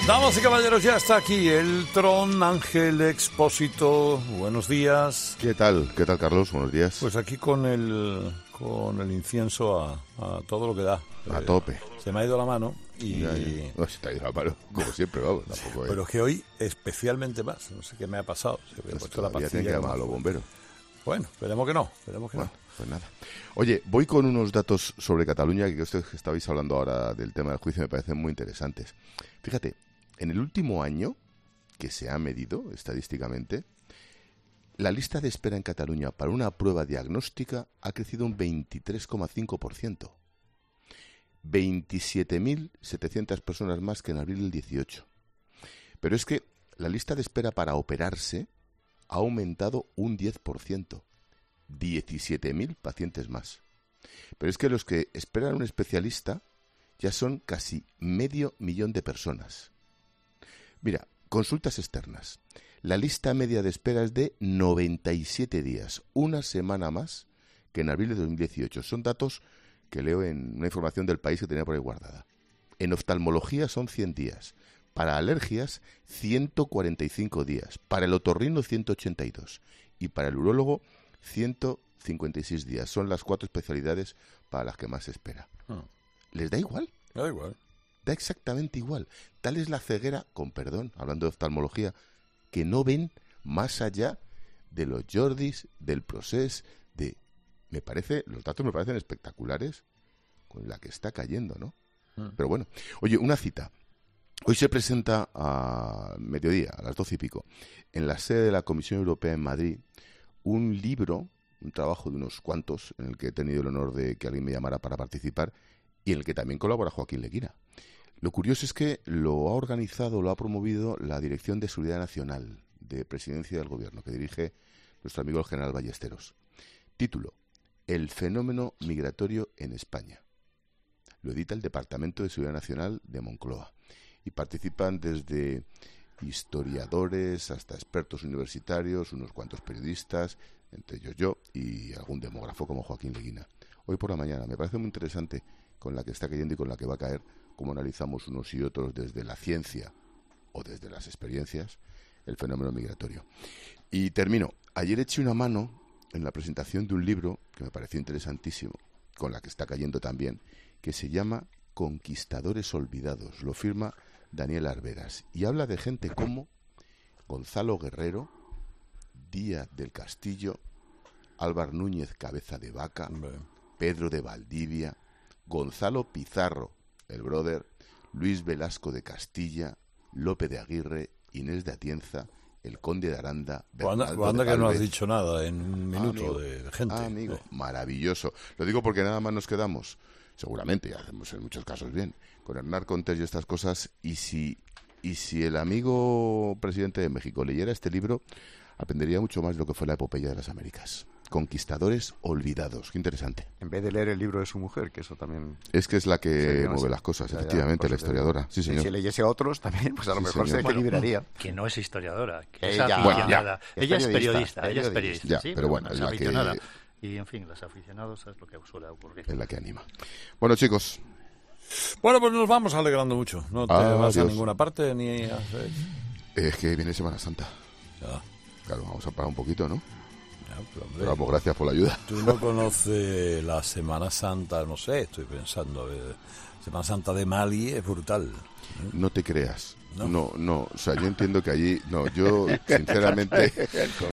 Damas y caballeros, ya está aquí el Tron Ángel Expósito. Buenos días. ¿Qué tal, Carlos? Buenos días. Pues aquí con el incienso a todo lo que da. A tope. Se me ha ido la mano y... No, se te ha ido la mano, como siempre, vamos. Tampoco Pero es que hoy especialmente más. No sé qué me ha pasado. Se me ha puesto la pastilla. Tienen que llamar a los bomberos. Bueno, esperemos que no. Pues nada. Oye, voy con unos datos sobre Cataluña que ustedes que estabais hablando ahora del tema del juicio me parecen muy interesantes. Fíjate, en el último año que se ha medido estadísticamente, la lista de espera en Cataluña para una prueba diagnóstica ha crecido un 23,5%. 27.700 personas más que en abril del 18. Pero es que la lista de espera para operarse ha aumentado un 10%. 17.000 pacientes más. Pero es que los que esperan a un especialista ya son casi 500.000 de personas. Mira, consultas externas. La lista media de espera es de 97 días, una semana más que en abril de 2018. Son datos que leo en una información del País que tenía por ahí guardada. En oftalmología son 100 días. Para alergias, 145 días. Para el otorrino, 182. Y para el urólogo, 156 días. Son las 4 especialidades para las que más se espera. ¿Les da igual? Da igual. Da exactamente igual. Tal es la ceguera, con perdón, hablando de oftalmología, que no ven más allá de los Jordis, del Procés, los datos me parecen espectaculares con la que está cayendo, ¿no? Pero bueno, oye, una cita. Hoy se presenta a mediodía, a las 12:00, en la sede de la Comisión Europea en Madrid, un libro, un trabajo de unos cuantos, en el que he tenido el honor de que alguien me llamara para participar y en el que también colabora Joaquín Leguina. Lo curioso es que lo ha promovido la Dirección de Seguridad Nacional de Presidencia del Gobierno, que dirige nuestro amigo el general Ballesteros. Título: El fenómeno migratorio en España. Lo edita el Departamento de Seguridad Nacional de Moncloa y participan desde historiadores hasta expertos universitarios, unos cuantos periodistas, entre ellos yo y algún demógrafo como Joaquín Leguina. Hoy por la mañana me parece muy interesante con la que está cayendo y con la que va a caer, cómo analizamos unos y otros desde la ciencia o desde las experiencias el fenómeno migratorio. Y termino. Ayer eché una mano en la presentación de un libro que me pareció interesantísimo, con la que está cayendo también, que se llama Conquistadores Olvidados. Lo firma Daniel Arberas y habla de gente como Gonzalo Guerrero, Díaz del Castillo, Álvar Núñez Cabeza de Vaca, Pedro de Valdivia, Gonzalo Pizarro, el brother, Luis Velasco de Castilla, Lope de Aguirre, Inés de Atienza, el Conde de Aranda, Bernardo de que no has dicho nada en un minuto de gente. Amigo, maravilloso. Lo digo porque nada más nos quedamos, seguramente, y hacemos en muchos casos bien, con Hernán Cortés y estas cosas, y si el amigo presidente de México leyera este libro, aprendería mucho más de lo que fue la epopeya de las Américas. Conquistadores olvidados. Qué interesante. En vez de leer el libro de su mujer, que eso también... Es que es la que mueve las cosas, efectivamente, la historiadora. Sí, señor. Si leyese a otros también, pues a lo mejor se equilibraría. Que no es historiadora, que es Ella, aficionada. es ella es periodista. Ya, sí, pero bueno, es la aficionada. que... Y, en fin, los aficionados es lo que suele ocurrir. Es la que anima. Bueno, chicos. Bueno, pues nos vamos alegrando mucho. No te vas a ninguna parte ni a... Es que viene Semana Santa. Ya. Claro, vamos a parar un poquito, ¿no? Pero pues gracias por la ayuda. Tú no conoces la Semana Santa, no sé, estoy pensando. Semana Santa de Mali es brutal. No te creas. No. O sea, yo entiendo que allí... No, yo, sinceramente...